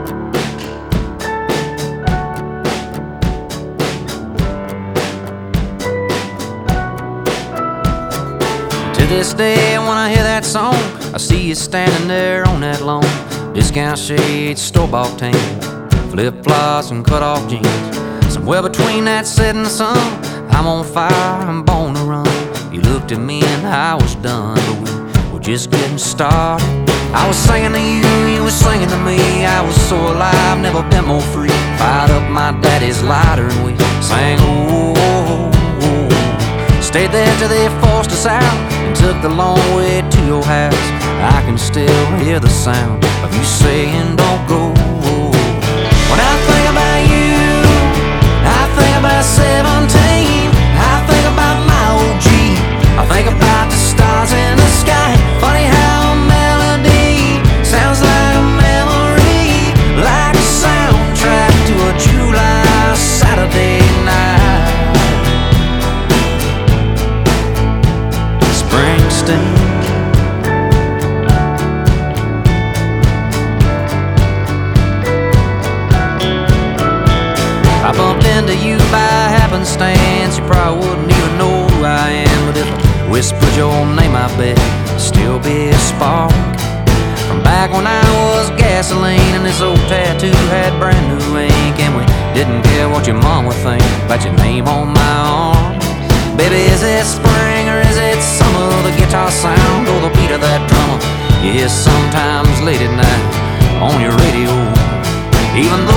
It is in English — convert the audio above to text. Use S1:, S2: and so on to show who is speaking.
S1: To this day, when I hear that song, I see you standing there on that lawn. Discount shades, store-bought tan, flip-flops and cut-off jeans. Somewhere between that setting sun, I'm on fire, I'm born to run. You looked at me and I was done, but we were just getting started. I was singing to you, you were singing to me. I was so alive, never been more free. Fired up my daddy's lighter and we sang, oh, oh, oh. Stayed there till they forced us out and took the long way to your house. I can still hear the sound of you saying, don't go. When I think about you, I think about 17. I think about my old Jeep. I think about the stars in the sky. Funny how a melody sounds like a memory, like a soundtrack to a July Saturday night. Springsteen. I bumped into you by happenstance. You probably wouldn't even know who I am, but if I whispered your name, I bet it'd still be a spark from back when I was gasoline and this old tattoo had brand new ink, and we didn't care what your mom would think about your name on my arm. Baby, is it spring or is it summer? The guitar sound or the beat of that drummer you hear sometimes late at night on your radio. Even though